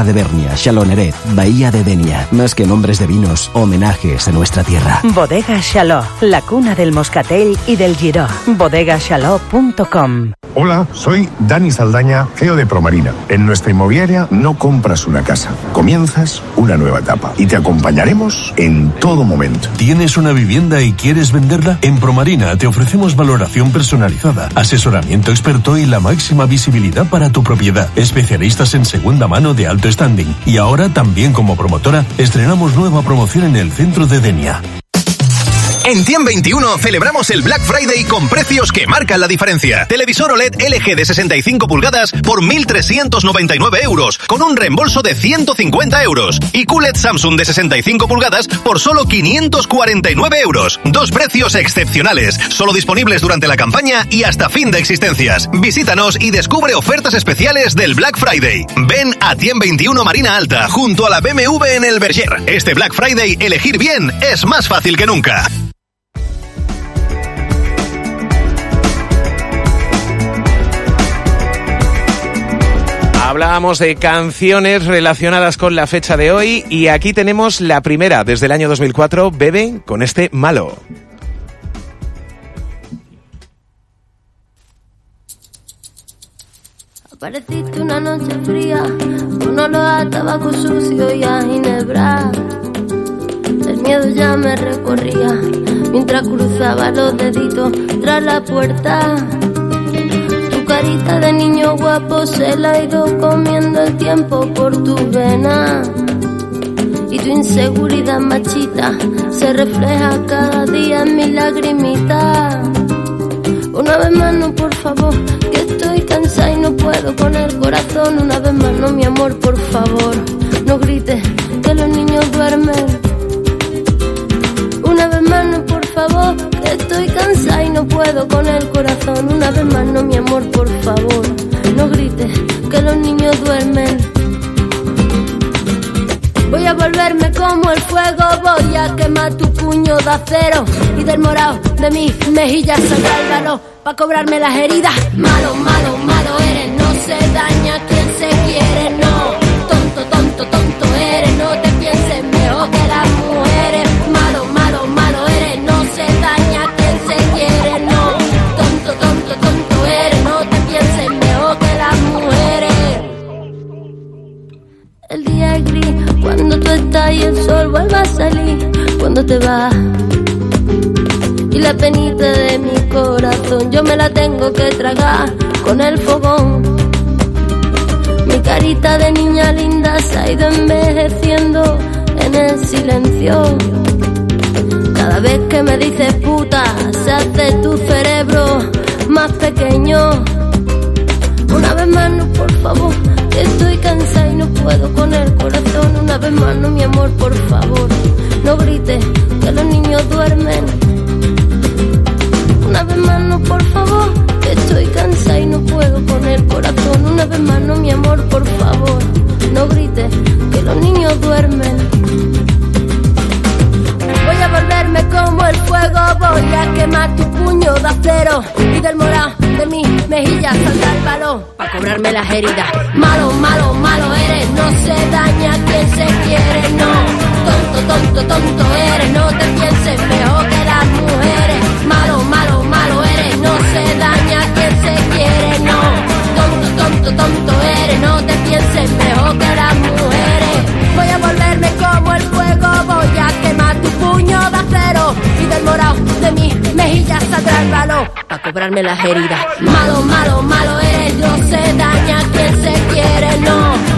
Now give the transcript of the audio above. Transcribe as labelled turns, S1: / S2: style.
S1: Tierra de Bernia, Chaloneret, Bahía de Denia. Más que nombres de vinos, homenajes a nuestra tierra.
S2: Bodega Chaló, la cuna del moscatel y del giró. Bodegachaló.com.
S3: Hola, soy Dani Saldaña, CEO de Promarina. En nuestra inmobiliaria no compras una casa, comienzas una nueva etapa y te acompañaremos en todo momento.
S4: ¿Tienes una vivienda y quieres venderla? En Promarina te ofrecemos valoración personalizada, asesoramiento experto y la máxima visibilidad para tu propiedad. Especialistas en segunda mano de alto standing. Y ahora también como promotora estrenamos nueva promoción en el centro de Denia.
S5: En Tiem 21 celebramos el Black Friday con precios que marcan la diferencia. Televisor OLED LG de 65 pulgadas por 1.399 euros, con un reembolso de 150 euros. Y QLED Samsung de 65 pulgadas por solo 549 euros. Dos precios excepcionales, solo disponibles durante la campaña y hasta fin de existencias. Visítanos y descubre ofertas especiales del Black Friday. Ven a Tiem 21 Marina Alta, junto a la BMW en el Berger. Este Black Friday, elegir bien es más fácil que nunca.
S6: Hablábamos de canciones relacionadas con la fecha de hoy y aquí tenemos la primera desde el año 2004, Bebe con este Malo.
S7: Apareciste una noche fría, con olor a tabaco sucio y a ginebra. El miedo ya me recorría, mientras cruzaba los deditos tras la puerta. Carita de niño guapo se la ha ido comiendo el tiempo por tu vena. Y tu inseguridad machita se refleja cada día en mi lagrimita. Una vez más no, por favor, que estoy cansada y no puedo con el corazón. Una vez más no, mi amor, por favor, no grites que los niños duermen. Una vez más no, por favor, que estoy cansada y no puedo con el corazón. Una vez más no, mi amor, por favor, no grites que los niños duermen. Voy a volverme como el fuego, voy a quemar tu puño de acero y del morado de mis mejillas saldrá el valor pa' cobrarme las heridas. Malo, malo, malo eres, no se daña quien se quiere, no. Tonto, tonto, tonto eres, no te pienses mejor que las mujeres. Malo, malo, malo eres, no se daña quien se quiere, no. Tonto, tonto, tonto eres, no te pienses mejor que las mujeres. El día es gris cuando tú estás y el sol vuelve a salir cuando te vas. Y la penita de mi corazón yo me la tengo que tragar con el fogón. Mi carita de niña linda se ha ido envejeciendo en el silencio. Cada vez que me dices puta se hace tu cerebro más pequeño. Una vez más no, por favor, que estoy cansada y no puedo con el corazón. Una vez más no, mi amor, por favor, no grites que los niños duermen. Una vez más no, por favor, que estoy cansada y no puedo con el corazón. Una vez más no, mi amor, por favor, no grites que los niños duermen. Voy a volverme como el fuego, voy a quemar tu puño de acero y del morado de mis mejillas saldrá el valor pa' cobrarme las heridas. Malo, malo, malo eres, no se daña quien se quiere, no. Tonto, tonto, tonto eres, no te pienses mejor que las mujeres. Malo, malo, malo eres, no se daña quien se quiere, no. Tonto, tonto, tonto eres, no te pienses mejor que las mujeres. Voy a volverme como el fuego, voy a quemar tu puño de acero y del morado de mis mejillas saldrá el valor pa' cobrarme las heridas. Malo, malo, malo eres, no se daña quien se quiere, no.